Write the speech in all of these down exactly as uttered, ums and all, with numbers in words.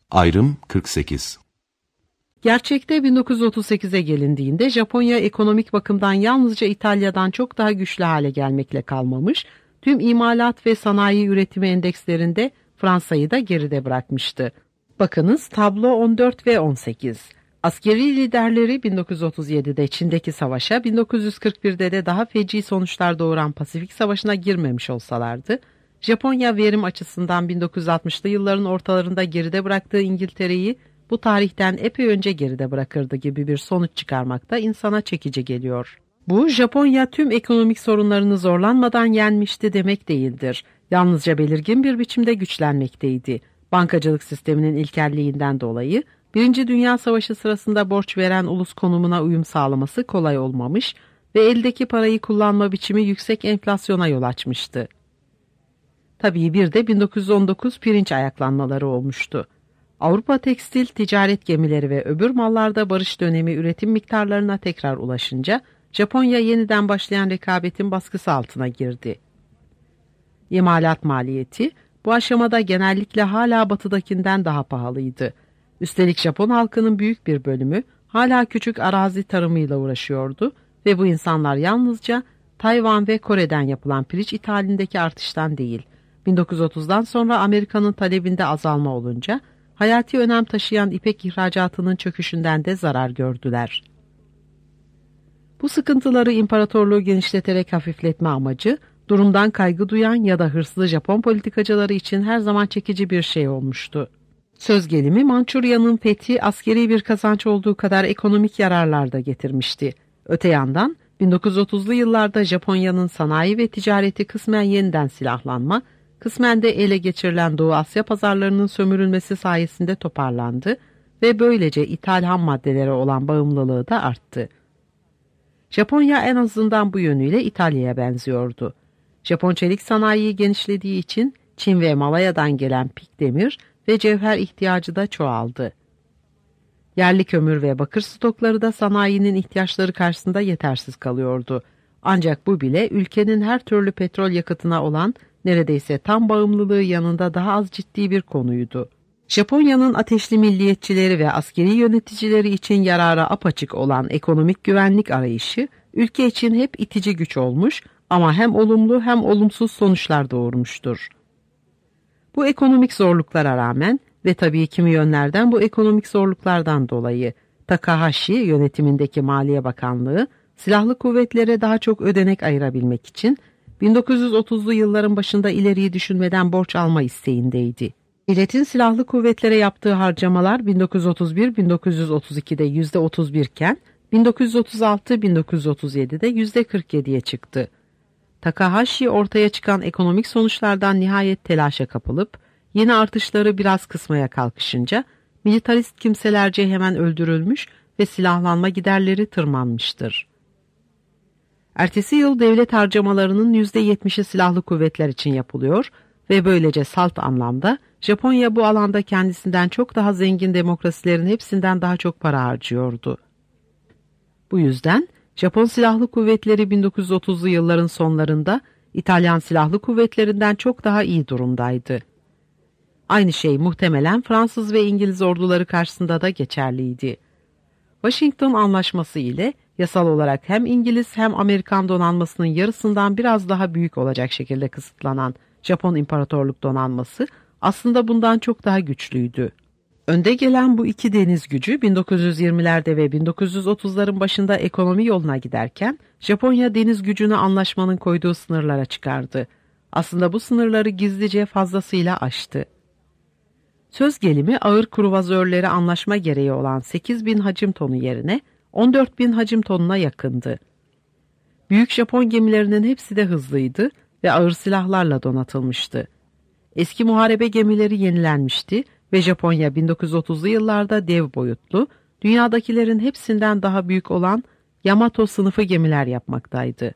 Ayrım kırk sekiz. Gerçekte bin dokuz yüz otuz sekize gelindiğinde Japonya ekonomik bakımdan yalnızca İtalya'dan çok daha güçlü hale gelmekle kalmamış, tüm imalat ve sanayi üretimi endekslerinde Fransa'yı da geride bırakmıştı. Bakınız tablo on dört ve on sekiz. Askeri liderleri bin dokuz yüz otuz yedide Çin'deki savaşa, bin dokuz yüz kırk birde de daha feci sonuçlar doğuran Pasifik Savaşı'na girmemiş olsalardı, Japonya verim açısından bin dokuz yüz altmışlı yılların ortalarında geride bıraktığı İngiltere'yi bu tarihten epey önce geride bırakırdı gibi bir sonuç çıkarmak da insana çekici geliyor. Bu, Japonya tüm ekonomik sorunlarını zorlanmadan yenmişti demek değildir. Yalnızca belirgin bir biçimde güçlenmekteydi. Bankacılık sisteminin ilkelliğinden dolayı Birinci Dünya Savaşı sırasında borç veren ulus konumuna uyum sağlaması kolay olmamış ve eldeki parayı kullanma biçimi yüksek enflasyona yol açmıştı. Tabii bir de bin dokuz yüz on dokuz pirinç ayaklanmaları olmuştu. Avrupa tekstil, ticaret gemileri ve öbür mallarda barış dönemi üretim miktarlarına tekrar ulaşınca Japonya yeniden başlayan rekabetin baskısı altına girdi. İmalat maliyeti bu aşamada genellikle hala batıdakinden daha pahalıydı. Üstelik Japon halkının büyük bir bölümü hala küçük arazi tarımıyla uğraşıyordu ve bu insanlar yalnızca Tayvan ve Kore'den yapılan pirinç ithalindeki artıştan değil, bin dokuz yüz otuzdan sonra Amerika'nın talebinde azalma olunca hayati önem taşıyan ipek ihracatının çöküşünden de zarar gördüler. Bu sıkıntıları imparatorluğu genişleterek hafifletme amacı, durumdan kaygı duyan ya da hırslı Japon politikacıları için her zaman çekici bir şey olmuştu. Söz gelimi Mançurya'nın fethi askeri bir kazanç olduğu kadar ekonomik yararlar da getirmişti. Öte yandan bin dokuz yüz otuzlu yıllarda Japonya'nın sanayi ve ticareti kısmen yeniden silahlanma, kısmen de ele geçirilen Doğu Asya pazarlarının sömürülmesi sayesinde toparlandı ve böylece ithal ham maddelere olan bağımlılığı da arttı. Japonya en azından bu yönüyle İtalya'ya benziyordu. Japon çelik sanayi genişlediği için Çin ve Malaya'dan gelen pik demir ve cevher ihtiyacı da çoğaldı. Yerli kömür ve bakır stokları da sanayinin ihtiyaçları karşısında yetersiz kalıyordu. Ancak bu bile ülkenin her türlü petrol yakıtına olan neredeyse tam bağımlılığı yanında daha az ciddi bir konuydu. Japonya'nın ateşli milliyetçileri ve askeri yöneticileri için yarara apaçık olan ekonomik güvenlik arayışı, ülke için hep itici güç olmuş ama hem olumlu hem olumsuz sonuçlar doğurmuştur. Bu ekonomik zorluklara rağmen ve tabii kimi yönlerden bu ekonomik zorluklardan dolayı Takahashi yönetimindeki Maliye Bakanlığı, silahlı kuvvetlere daha çok ödenek ayırabilmek için bin dokuz yüz otuzlu yılların başında ileriyi düşünmeden borç alma isteğindeydi. Devletin silahlı kuvvetlere yaptığı harcamalar bin dokuz yüz otuz bir bin dokuz yüz otuz ikide yüzde otuz bir iken bin dokuz yüz otuz altı bin dokuz yüz otuz yedide yüzde kırk yediye çıktı. Takahashi ortaya çıkan ekonomik sonuçlardan nihayet telaşa kapılıp yeni artışları biraz kısmaya kalkışınca militarist kimselerce hemen öldürülmüş ve silahlanma giderleri tırmanmıştır. Ertesi yıl devlet harcamalarının yüzde yetmişi silahlı kuvvetler için yapılıyor ve böylece salt anlamda Japonya bu alanda kendisinden çok daha zengin demokrasilerin hepsinden daha çok para harcıyordu. Bu yüzden Japon silahlı kuvvetleri bin dokuz yüz otuzlu yılların sonlarında İtalyan silahlı kuvvetlerinden çok daha iyi durumdaydı. Aynı şey muhtemelen Fransız ve İngiliz orduları karşısında da geçerliydi. Washington Anlaşması ile yasal olarak hem İngiliz hem Amerikan donanmasının yarısından biraz daha büyük olacak şekilde kısıtlanan Japon İmparatorluk donanması aslında bundan çok daha güçlüydü. Önde gelen bu iki deniz gücü bin dokuz yüz yirmilerde ve bin dokuz yüz otuzların başında ekonomi yoluna giderken Japonya deniz gücünü anlaşmanın koyduğu sınırlara çıkardı. Aslında bu sınırları gizlice fazlasıyla aştı. Söz gelimi ağır kruvazörleri anlaşma gereği olan sekiz bin hacim tonu yerine on dört bin hacim tonuna yakındı. Büyük Japon gemilerinin hepsi de hızlıydı ve ağır silahlarla donatılmıştı. Eski muharebe gemileri yenilenmişti ve Japonya bin dokuz yüz otuzlu yıllarda dev boyutlu, dünyadakilerin hepsinden daha büyük olan Yamato sınıfı gemiler yapmaktaydı.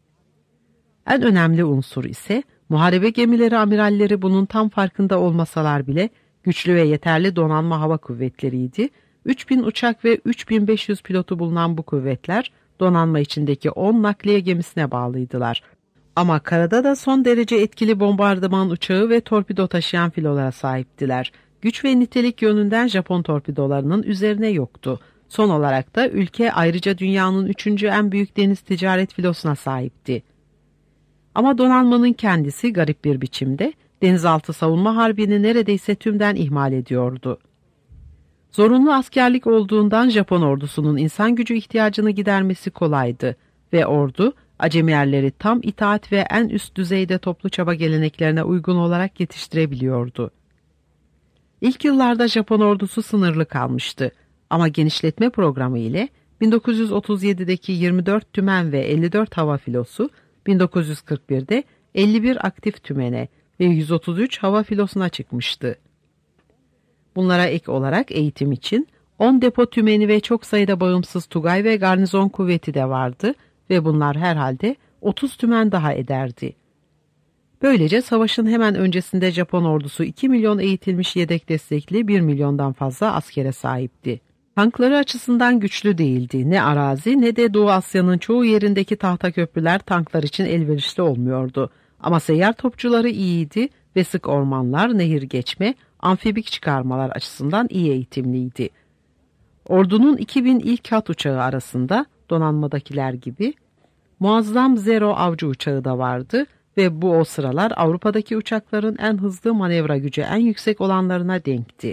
En önemli unsur ise muharebe gemileri amiralleri bunun tam farkında olmasalar bile güçlü ve yeterli donanma hava kuvvetleriydi. üç bin uçak ve üç bin beş yüz pilotu bulunan bu kuvvetler donanma içindeki on nakliye gemisine bağlıydılar. Ama karada da son derece etkili bombardıman uçağı ve torpido taşıyan filolara sahiptiler. Güç ve nitelik yönünden Japon torpidolarının üzerine yoktu. Son olarak da ülke ayrıca dünyanın üçüncü en büyük deniz ticaret filosuna sahipti. Ama donanmanın kendisi garip bir biçimde denizaltı savunma harbini neredeyse tümden ihmal ediyordu. Zorunlu askerlik olduğundan Japon ordusunun insan gücü ihtiyacını gidermesi kolaydı ve ordu acemiyerleri tam itaat ve en üst düzeyde toplu çaba geleneklerine uygun olarak yetiştirebiliyordu. İlk yıllarda Japon ordusu sınırlı kalmıştı ama genişletme programı ile bin dokuz yüz otuz yedideki yirmi dört tümen ve elli dört hava filosu bin dokuz yüz kırk birde elli bir aktif tümene ve yüz otuz üç hava filosuna çıkmıştı. Bunlara ek olarak eğitim için on depo tümeni ve çok sayıda bağımsız tugay ve garnizon kuvveti de vardı ve bunlar herhalde otuz tümen daha ederdi. Böylece savaşın hemen öncesinde Japon ordusu iki milyon eğitilmiş yedek destekli bir milyondan fazla askere sahipti. Tankları açısından güçlü değildi. Ne arazi ne de Doğu Asya'nın çoğu yerindeki tahta köprüler tanklar için elverişli olmuyordu. Ama seyyar topçuları iyiydi ve sık ormanlar, nehir geçme, amfibik çıkarmalar açısından iyi eğitimliydi. Ordunun iki bin ilk hat uçağı arasında donanmadakiler gibi muazzam Zero avcı uçağı da vardı ve bu o sıralar Avrupa'daki uçakların en hızlı manevra gücü en yüksek olanlarına denkti.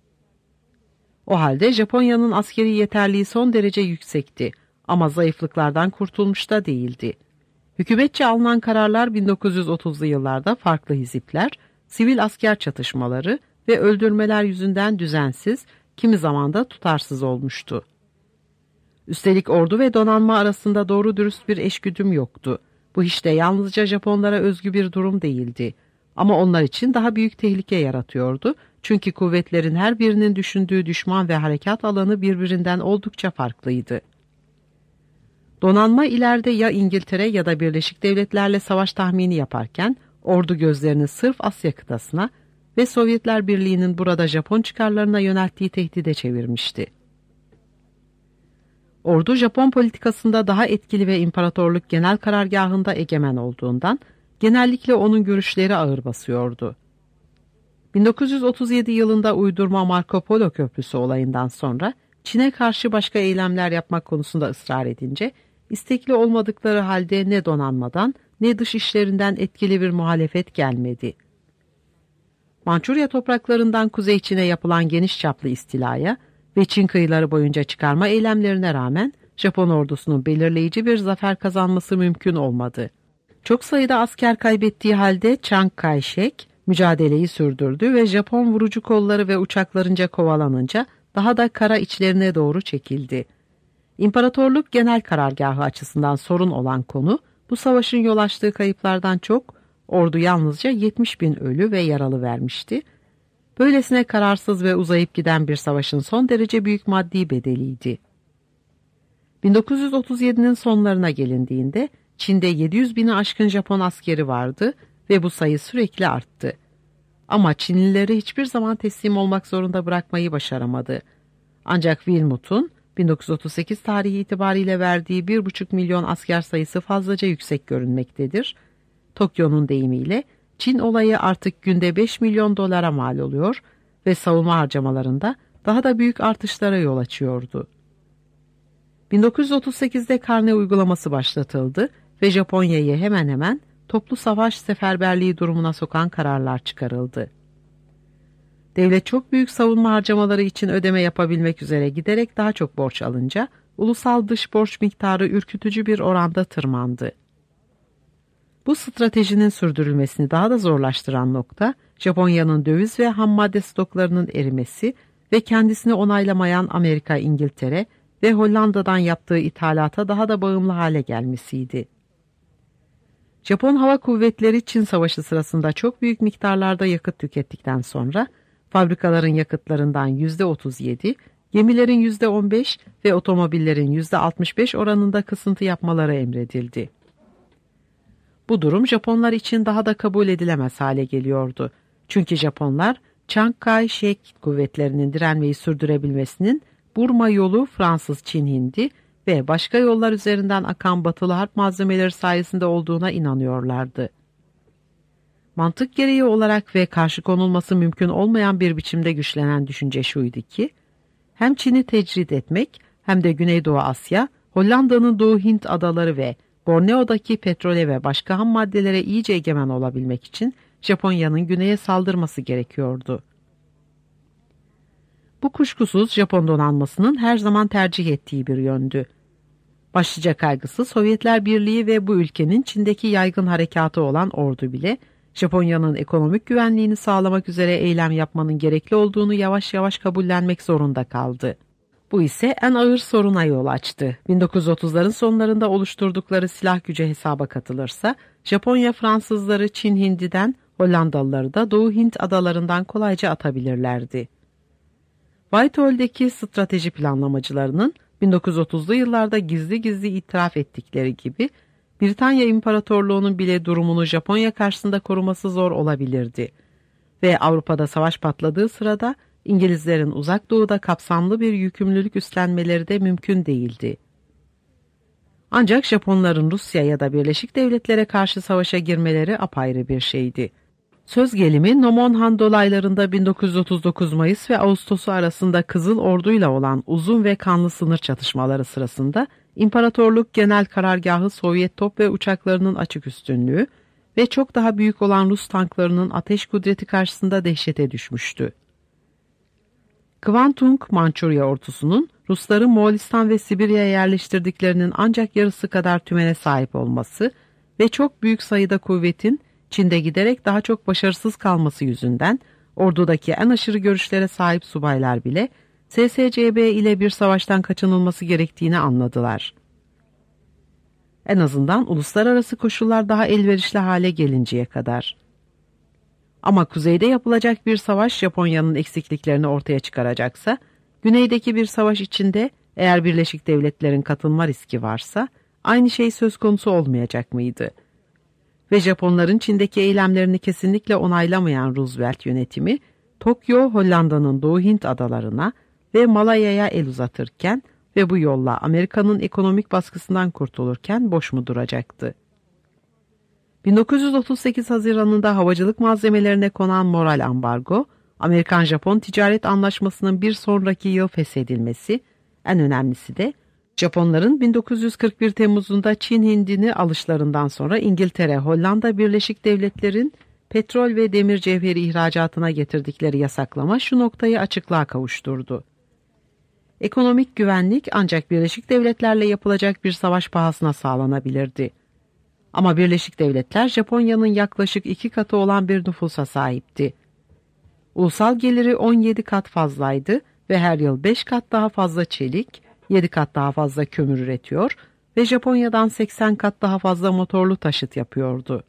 O halde Japonya'nın askeri yeterliği son derece yüksekti ama zayıflıklardan kurtulmuş da değildi. Hükümetçe alınan kararlar bin dokuz yüz otuzlu yıllarda farklı hizipler, sivil asker çatışmaları ve öldürmeler yüzünden düzensiz, kimi zaman da tutarsız olmuştu. Üstelik ordu ve donanma arasında doğru dürüst bir eşgüdüm yoktu. Bu hiç de yalnızca Japonlara özgü bir durum değildi. Ama onlar için daha büyük tehlike yaratıyordu. Çünkü kuvvetlerin her birinin düşündüğü düşman ve harekat alanı birbirinden oldukça farklıydı. Donanma ileride ya İngiltere ya da Birleşik Devletlerle savaş tahmini yaparken ordu gözlerini sırf Asya kıtasına ve Sovyetler Birliği'nin burada Japon çıkarlarına yönelttiği tehdide çevirmişti. Ordu Japon politikasında daha etkili ve imparatorluk genel karargahında egemen olduğundan genellikle onun görüşleri ağır basıyordu. bin dokuz yüz otuz yedi yılında uydurma Marco Polo Köprüsü olayından sonra Çin'e karşı başka eylemler yapmak konusunda ısrar edince istekli olmadıkları halde ne donanmadan ne dış işlerinden etkili bir muhalefet gelmedi. Mançurya topraklarından Kuzey Çin'e yapılan geniş çaplı istilaya ve Çin kıyıları boyunca çıkarma eylemlerine rağmen Japon ordusunun belirleyici bir zafer kazanması mümkün olmadı. Çok sayıda asker kaybettiği halde Chiang Kai-shek mücadeleyi sürdürdü ve Japon vurucu kolları ve uçaklarınca kovalanınca daha da kara içlerine doğru çekildi. İmparatorluk genel karargahı açısından sorun olan konu, bu savaşın yol açtığı kayıplardan çok, ordu yalnızca yetmiş bin ölü ve yaralı vermişti. Böylesine kararsız ve uzayıp giden bir savaşın son derece büyük maddi bedeliydi. bin dokuz yüz otuz yedinin sonlarına gelindiğinde Çin'de yedi yüz bini aşkın Japon askeri vardı ve bu sayı sürekli arttı. Ama Çinlileri hiçbir zaman teslim olmak zorunda bırakmayı başaramadı. Ancak Wilmot'un bin dokuz yüz otuz sekiz tarihi itibariyle verdiği bir buçuk milyon asker sayısı fazlaca yüksek görünmektedir. Tokyo'nun deyimiyle Çin olayı artık günde beş milyon dolara mal oluyor ve savunma harcamalarında daha da büyük artışlara yol açıyordu. bin dokuz yüz otuz sekizde karne uygulaması başlatıldı ve Japonya'yı hemen hemen toplu savaş seferberliği durumuna sokan kararlar çıkarıldı. Devlet çok büyük savunma harcamaları için ödeme yapabilmek üzere giderek daha çok borç alınca ulusal dış borç miktarı ürkütücü bir oranda tırmandı. Bu stratejinin sürdürülmesini daha da zorlaştıran nokta Japonya'nın döviz ve ham madde stoklarının erimesi ve kendisini onaylamayan Amerika, İngiltere ve Hollanda'dan yaptığı ithalata daha da bağımlı hale gelmesiydi. Japon Hava Kuvvetleri Çin Savaşı sırasında çok büyük miktarlarda yakıt tükettikten sonra fabrikaların yakıtlarından yüzde otuz yedi, gemilerin yüzde on beş ve otomobillerin yüzde altmış beş oranında kısıntı yapmaları emredildi. Bu durum Japonlar için daha da kabul edilemez hale geliyordu. Çünkü Japonlar Chiang Kai-shek kuvvetlerinin direnmeyi sürdürebilmesinin Burma yolu Fransız-Çin-Hindi ve başka yollar üzerinden akan batılı harp malzemeleri sayesinde olduğuna inanıyorlardı. Mantık gereği olarak ve karşı konulması mümkün olmayan bir biçimde güçlenen düşünce şuydu ki, hem Çin'i tecrit etmek hem de Güneydoğu Asya, Hollanda'nın Doğu Hint adaları ve Borneo'daki petrole ve başka ham maddelere iyice egemen olabilmek için Japonya'nın güneye saldırması gerekiyordu. Bu kuşkusuz Japon donanmasının her zaman tercih ettiği bir yöndü. Başlıca kaygısı Sovyetler Birliği ve bu ülkenin Çin'deki yaygın harekatı olan ordu bile Japonya'nın ekonomik güvenliğini sağlamak üzere eylem yapmanın gerekli olduğunu yavaş yavaş kabullenmek zorunda kaldı. Bu ise en ağır soruna yol açtı. bin dokuz yüz otuzların sonlarında oluşturdukları silah gücü hesaba katılırsa, Japonya Fransızları Çin Hindi'den, Hollandalıları da Doğu Hint adalarından kolayca atabilirlerdi. Whitehole'deki strateji planlamacılarının bin dokuz yüz otuzlu yıllarda gizli gizli itiraf ettikleri gibi, Britanya İmparatorluğu'nun bile durumunu Japonya karşısında koruması zor olabilirdi. Ve Avrupa'da savaş patladığı sırada İngilizlerin Uzak Doğu'da kapsamlı bir yükümlülük üstlenmeleri de mümkün değildi. Ancak Japonların Rusya ya da Birleşik Devletlere karşı savaşa girmeleri apayrı bir şeydi. Söz gelimi Nomonhan dolaylarında bin dokuz yüz otuz dokuz Mayıs ve Ağustos'u arasında Kızıl Ordu'yla olan uzun ve kanlı sınır çatışmaları sırasında İmparatorluk Genel Karargahı Sovyet top ve uçaklarının açık üstünlüğü ve çok daha büyük olan Rus tanklarının ateş kudreti karşısında dehşete düşmüştü. Kvantung Mançurya ordusunun Rusları Moğolistan ve Sibirya'ya yerleştirdiklerinin ancak yarısı kadar tümene sahip olması ve çok büyük sayıda kuvvetin Çin'de giderek daha çok başarısız kalması yüzünden ordudaki en aşırı görüşlere sahip subaylar bile S S C B ile bir savaştan kaçınılması gerektiğini anladılar. En azından uluslararası koşullar daha elverişli hale gelinceye kadar. Ama kuzeyde yapılacak bir savaş Japonya'nın eksikliklerini ortaya çıkaracaksa, güneydeki bir savaş içinde eğer Birleşik Devletler'in katılma riski varsa aynı şey söz konusu olmayacak mıydı? Ve Japonların Çin'deki eylemlerini kesinlikle onaylamayan Roosevelt yönetimi, Tokyo, Hollanda'nın Doğu Hint adalarına ve Malaya'ya el uzatırken ve bu yolla Amerika'nın ekonomik baskısından kurtulurken boş mu duracaktı? bin dokuz yüz otuz sekiz Haziran'ında havacılık malzemelerine konan moral ambargo, Amerikan-Japon ticaret anlaşmasının bir sonraki yıl feshedilmesi, en önemlisi de Japonların bin dokuz yüz kırk bir Temmuz'unda Çin Hindi'ni alışlarından sonra İngiltere, Hollanda, Birleşik Devletler'in petrol ve demir cevheri ihracatına getirdikleri yasaklama şu noktayı açıklığa kavuşturdu. Ekonomik güvenlik ancak Birleşik Devletler'le yapılacak bir savaş pahasına sağlanabilirdi. Ama Birleşik Devletler Japonya'nın yaklaşık iki katı olan bir nüfusa sahipti. Ulusal geliri on yedi kat fazlaydı ve her yıl beş kat daha fazla çelik, yedi kat daha fazla kömür üretiyor ve Japonya'dan seksen kat daha fazla motorlu taşıt yapıyordu.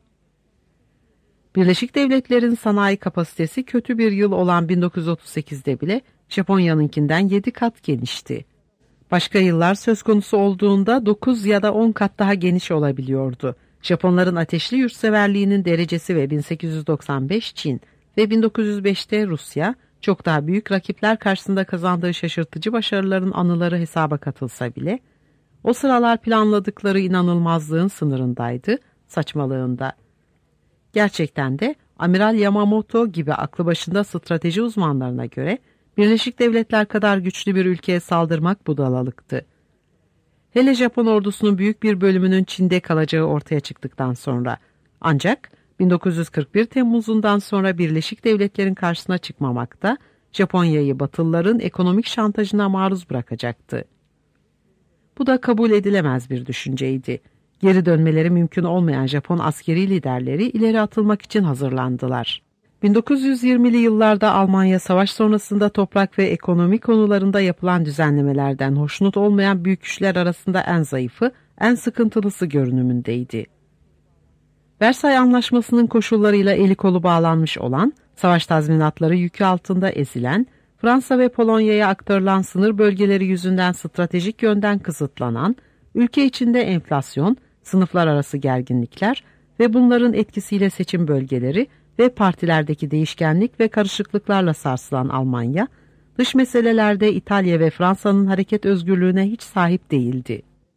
Birleşik Devletler'in sanayi kapasitesi kötü bir yıl olan bin dokuz yüz otuz sekizde bile Japonya'nınkinden yedi kat genişti. Başka yıllar söz konusu olduğunda dokuz ya da on kat daha geniş olabiliyordu. Japonların ateşli yurtseverliğinin derecesi ve bin sekiz yüz doksan beş Çin ve bin dokuz yüz beşte Rusya, çok daha büyük rakipler karşısında kazandığı şaşırtıcı başarıların anıları hesaba katılsa bile, o sıralar planladıkları inanılmazlığın sınırındaydı, saçmalığında. Gerçekten de Amiral Yamamoto gibi aklı başında strateji uzmanlarına göre, Birleşik Devletler kadar güçlü bir ülkeye saldırmak budalalıktı. Hele Japon ordusunun büyük bir bölümünün Çin'de kalacağı ortaya çıktıktan sonra, ancak bin dokuz yüz kırk bir Temmuz'undan sonra Birleşik Devletler'in karşısına çıkmamakta, Japonya'yı Batılıların ekonomik şantajına maruz bırakacaktı. Bu da kabul edilemez bir düşünceydi. Geri dönmeleri mümkün olmayan Japon askeri liderleri ileri atılmak için hazırlandılar. bin dokuz yüz yirmili yıllarda Almanya savaş sonrasında toprak ve ekonomi konularında yapılan düzenlemelerden hoşnut olmayan büyük güçler arasında en zayıfı, en sıkıntılısı görünümündeydi. Versay Anlaşması'nın koşullarıyla eli kolu bağlanmış olan, savaş tazminatları yükü altında ezilen, Fransa ve Polonya'ya aktarılan sınır bölgeleri yüzünden stratejik yönden kısıtlanan, ülke içinde enflasyon, sınıflar arası gerginlikler ve bunların etkisiyle seçim bölgeleri ve partilerdeki değişkenlik ve karışıklıklarla sarsılan Almanya, dış meselelerde İtalya ve Fransa'nın hareket özgürlüğüne hiç sahip değildi.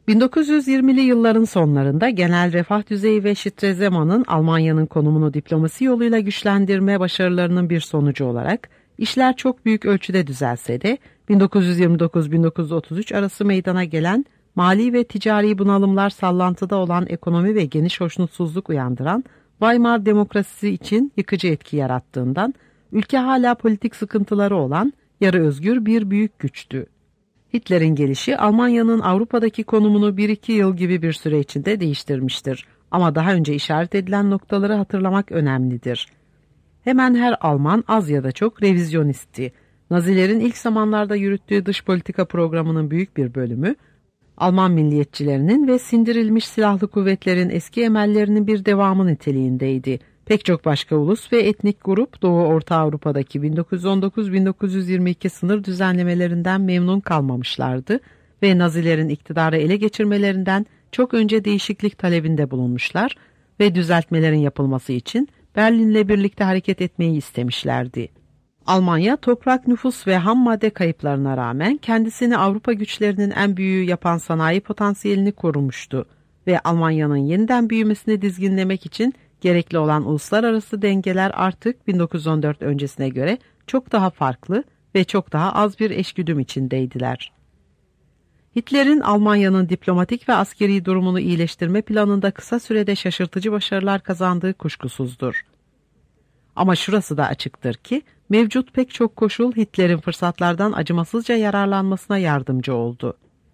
bin dokuz yüz yirmili yılların sonlarında genel refah düzeyi ve Stresemann'ın Almanya'nın konumunu diplomasi yoluyla güçlendirme başarılarının bir sonucu olarak işler çok büyük ölçüde düzelse de bin dokuz yüz yirmi dokuz bin dokuz yüz otuz üç arası meydana gelen mali ve ticari bunalımlar, sallantıda olan ekonomi ve geniş hoşnutsuzluk uyandıran Weimar demokrasisi için yıkıcı etki yarattığından ülke hala politik sıkıntıları olan yarı özgür bir büyük güçtü. Hitler'in gelişi Almanya'nın Avrupa'daki konumunu bir iki yıl gibi bir süre içinde değiştirmiştir. Ama daha önce işaret edilen noktaları hatırlamak önemlidir. Hemen her Alman az ya da çok revizyonistti. Nazilerin ilk zamanlarda yürüttüğü dış politika programının büyük bir bölümü, Alman milliyetçilerinin ve sindirilmiş silahlı kuvvetlerin eski emellerinin bir devamı niteliğindeydi. Pek çok başka ulus ve etnik grup Doğu Orta Avrupa'daki bin dokuz yüz on dokuz bin dokuz yüz yirmi iki sınır düzenlemelerinden memnun kalmamışlardı ve Nazilerin iktidarı ele geçirmelerinden çok önce değişiklik talebinde bulunmuşlar ve düzeltmelerin yapılması için Berlin'le birlikte hareket etmeyi istemişlerdi. Almanya toprak, nüfus ve ham madde kayıplarına rağmen kendisini Avrupa güçlerinin en büyüğü yapan sanayi potansiyelini korumuştu ve Almanya'nın yeniden büyümesini dizginlemek için gerekli olan uluslararası dengeler artık bin dokuz yüz on dört öncesine göre çok daha farklı ve çok daha az bir eşgüdüm içindeydiler. Hitler'in Almanya'nın diplomatik ve askeri durumunu iyileştirme planında kısa sürede şaşırtıcı başarılar kazandığı kuşkusuzdur. Ama şurası da açıktır ki mevcut pek çok koşul Hitler'in fırsatlardan acımasızca yararlanmasına yardımcı oldu.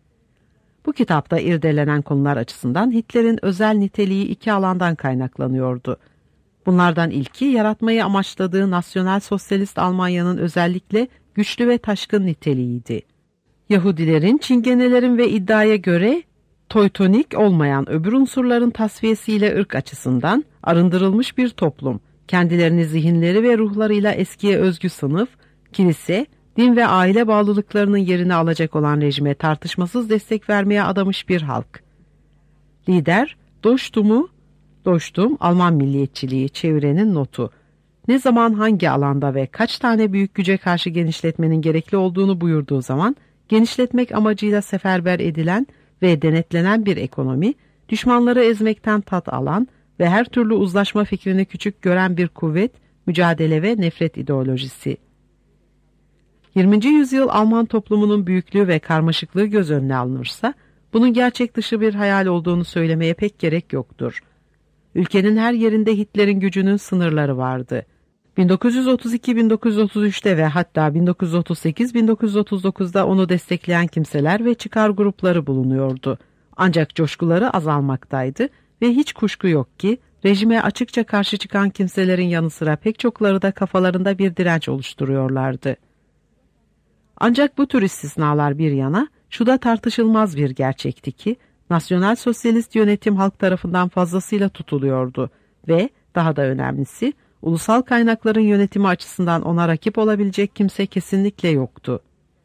Bu kitapta irdelenen konular açısından Hitler'in özel niteliği iki alandan kaynaklanıyordu. Bunlardan ilki yaratmayı amaçladığı nasyonal sosyalist Almanya'nın özellikle güçlü ve taşkın niteliğiydi. Yahudilerin, Çingenelerin ve iddiaya göre Teutonik olmayan öbür unsurların tasfiyesiyle ırk açısından arındırılmış bir toplum, kendilerini zihinleri ve ruhlarıyla eskiye özgü sınıf, kilise, din ve aile bağlılıklarının yerini alacak olan rejime tartışmasız destek vermeye adamış bir halk. Lider, Doştum'u, Doştum, Alman milliyetçiliği, çevirenin notu. Ne zaman hangi alanda ve kaç tane büyük güce karşı genişletmenin gerekli olduğunu buyurduğu zaman, genişletmek amacıyla seferber edilen ve denetlenen bir ekonomi, düşmanları ezmekten tat alan ve her türlü uzlaşma fikrini küçük gören bir kuvvet, mücadele ve nefret ideolojisi. yirminci yüzyıl Alman toplumunun büyüklüğü ve karmaşıklığı göz önüne alınırsa, bunun gerçek dışı bir hayal olduğunu söylemeye pek gerek yoktur. Ülkenin her yerinde Hitler'in gücünün sınırları vardı. bin dokuz yüz otuz iki bin dokuz yüz otuz üçte ve hatta bin dokuz yüz otuz sekiz bin dokuz yüz otuz dokuzda onu destekleyen kimseler ve çıkar grupları bulunuyordu. Ancak coşkuları azalmaktaydı ve hiç kuşku yok ki, rejime açıkça karşı çıkan kimselerin yanı sıra pek çokları da kafalarında bir direnç oluşturuyorlardı. Ancak bu tür istisnalar bir yana, şu da tartışılmaz bir gerçekti ki, nasyonal sosyalist yönetim halk tarafından fazlasıyla tutuluyordu ve, daha da önemlisi, ulusal kaynakların yönetimi açısından ona rakip olabilecek kimse kesinlikle yoktu.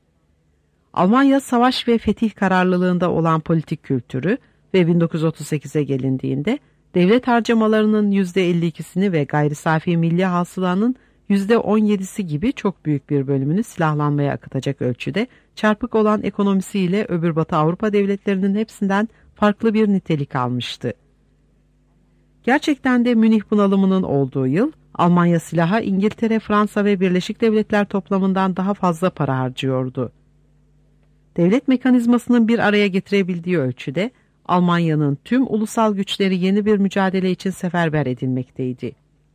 Almanya savaş ve fetih kararlılığında olan politik kültürü ve bin dokuz yüz otuz sekize gelindiğinde, devlet harcamalarının yüzde elli ikisini ve gayri safi milli hasılanın yüzde on yedisi gibi çok büyük bir bölümünü silahlanmaya akıtacak ölçüde çarpık olan ekonomisiyle öbür Batı Avrupa devletlerinin hepsinden farklı bir nitelik almıştı. Gerçekten de Münih bunalımının olduğu yıl, Almanya silaha İngiltere, Fransa ve Birleşik Devletler toplamından daha fazla para harcıyordu. Devlet mekanizmasının bir araya getirebildiği ölçüde, Almanya'nın tüm ulusal güçleri yeni bir mücadele için seferber edilmekteydi.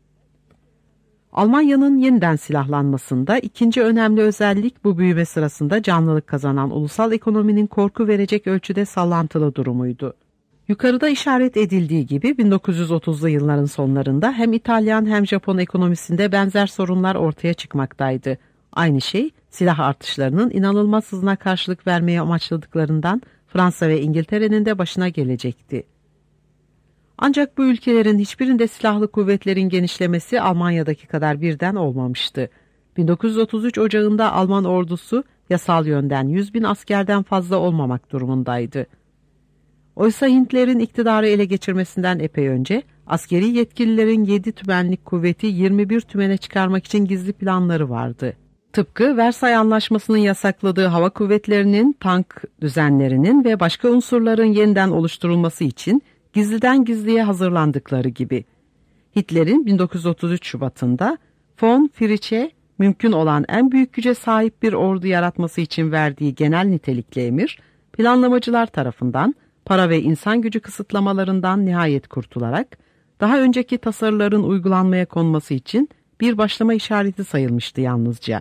Almanya'nın yeniden silahlanmasında ikinci önemli özellik bu büyüme sırasında canlılık kazanan ulusal ekonominin korku verecek ölçüde sallantılı durumuydu. Yukarıda işaret edildiği gibi bin dokuz yüz otuzlu yılların sonlarında hem İtalyan hem Japon ekonomisinde benzer sorunlar ortaya çıkmaktaydı. Aynı şey silah artışlarının inanılmaz hızına karşılık vermeye amaçladıklarından Fransa ve İngiltere'nin de başına gelecekti. Ancak bu ülkelerin hiçbirinde silahlı kuvvetlerin genişlemesi Almanya'daki kadar birden olmamıştı. bin dokuz yüz otuz üç Ocağı'nda Alman ordusu yasal yönden yüz bin askerden fazla olmamak durumundaydı. Oysa Hintlerin iktidarı ele geçirmesinden epey önce askeri yetkililerin yedi tümenlik kuvveti yirmi bir tümene çıkarmak için gizli planları vardı. Tıpkı Versay Anlaşması'nın yasakladığı hava kuvvetlerinin, tank düzenlerinin ve başka unsurların yeniden oluşturulması için gizliden gizliye hazırlandıkları gibi. Hitler'in bin dokuz yüz otuz üç Şubat'ında von Fritz'e mümkün olan en büyük güce sahip bir ordu yaratması için verdiği genel nitelikli emir, planlamacılar tarafından para ve insan gücü kısıtlamalarından nihayet kurtularak, daha önceki tasarıların uygulanmaya konması için bir başlama işareti sayılmıştı yalnızca.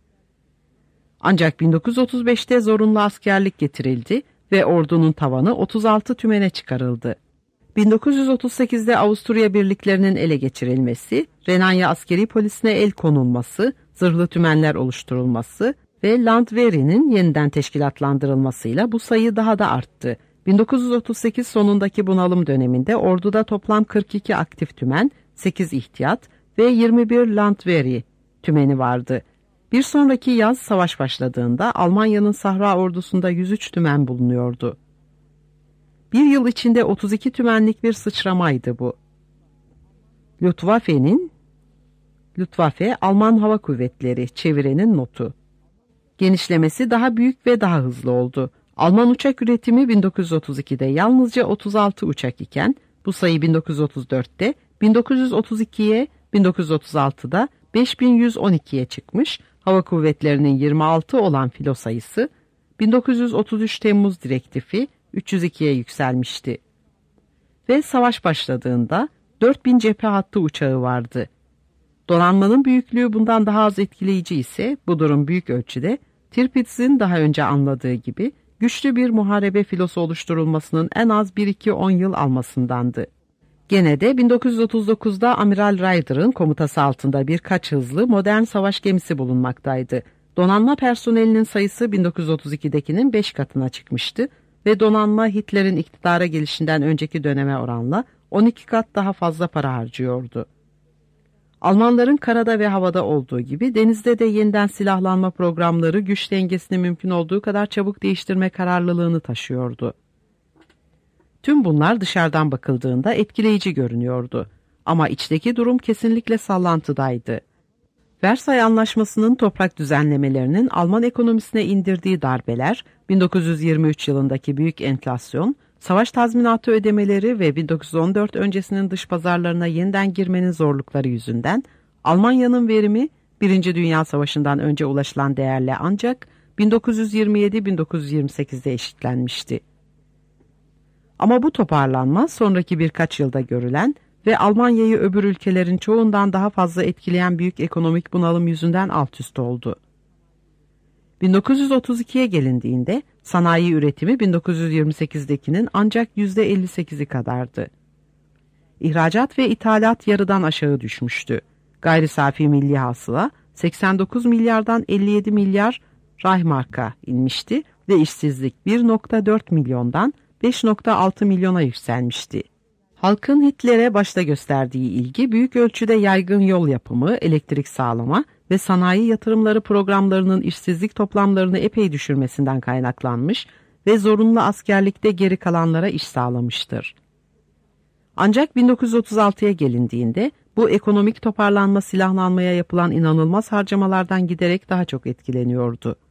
Ancak bin dokuz yüz otuz beşte zorunlu askerlik getirildi ve ordunun tavanı otuz altı tümene çıkarıldı. bin dokuz yüz otuz sekizde Avusturya birliklerinin ele geçirilmesi, Renanya askeri polisine el konulması, zırhlı tümenler oluşturulması ve Landwehri'nin yeniden teşkilatlandırılmasıyla bu sayı daha da arttı. bin dokuz yüz otuz sekiz sonundaki bunalım döneminde orduda toplam kırk iki aktif tümen, sekiz ihtiyat ve yirmi bir Landwehri tümeni vardı. Bir sonraki yaz savaş başladığında Almanya'nın Sahra ordusunda yüz üç tümen bulunuyordu. Bir yıl içinde otuz iki tümenlik bir sıçramaydı bu. Luftwaffe'nin Luftwaffe, Alman Hava Kuvvetleri, çevirenin notu. Genişlemesi daha büyük ve daha hızlı oldu. Alman uçak üretimi bin dokuz yüz otuz ikide yalnızca otuz altı uçak iken, bu sayı bin dokuz yüz otuz dörtte, bin dokuz yüz otuz ikiye, bin dokuz yüz otuz altıda beş bin yüz on ikiye çıkmış, hava kuvvetlerinin yirmi altı olan filo sayısı, bin dokuz yüz otuz üç Temmuz direktifi üç yüz ikiye yükselmişti. Ve savaş başladığında dört bin cephe hattı uçağı vardı. Donanmanın büyüklüğü bundan daha az etkileyici ise bu durum büyük ölçüde Tirpitz'in daha önce anladığı gibi güçlü bir muharebe filosu oluşturulmasının en az bir iki on yıl almasındandı. Gene de bin dokuz yüz otuz dokuzda Amiral Ryder'ın komutası altında birkaç hızlı modern savaş gemisi bulunmaktaydı. Donanma personelinin sayısı bin dokuz yüz otuz ikidekinin beş katına çıkmıştı ve donanma Hitler'in iktidara gelişinden önceki döneme oranla on iki kat daha fazla para harcıyordu. Almanların karada ve havada olduğu gibi denizde de yeniden silahlanma programları güç dengesini mümkün olduğu kadar çabuk değiştirme kararlılığını taşıyordu. Tüm bunlar dışarıdan bakıldığında etkileyici görünüyordu. Ama içteki durum kesinlikle sallantıdaydı. Versay Anlaşması'nın toprak düzenlemelerinin Alman ekonomisine indirdiği darbeler, bin dokuz yüz yirmi üç yılındaki büyük enflasyon, savaş tazminatı ödemeleri ve bin dokuz yüz on dört öncesinin dış pazarlarına yeniden girmenin zorlukları yüzünden Almanya'nın verimi Birinci Dünya Savaşı'ndan önce ulaşılan değerle ancak bin dokuz yüz yirmi yedi bin dokuz yüz yirmi sekizde eşitlenmişti. Ama bu toparlanma sonraki birkaç yılda görülen ve Almanya'yı öbür ülkelerin çoğundan daha fazla etkileyen büyük ekonomik bunalım yüzünden alt üst oldu. bin dokuz yüz otuz ikiye gelindiğinde sanayi üretimi bin dokuz yüz yirmi sekizdekinin ancak yüzde elli sekizi kadardı. İhracat ve ithalat yarıdan aşağı düşmüştü. Gayri safi milli hasıla seksen dokuz milyardan elli yedi milyar Reichmark'a inmişti ve işsizlik bir nokta dört milyondan beş nokta altı milyona yükselmişti. Halkın Hitler'e başta gösterdiği ilgi büyük ölçüde yaygın yol yapımı, elektrik sağlama ve sanayi yatırımları programlarının işsizlik toplamlarını epey düşürmesinden kaynaklanmış ve zorunlu askerlikte geri kalanlara iş sağlamıştır. Ancak bin dokuz yüz otuz altıya gelindiğinde bu ekonomik toparlanma silahlanmaya yapılan inanılmaz harcamalardan giderek daha çok etkileniyordu.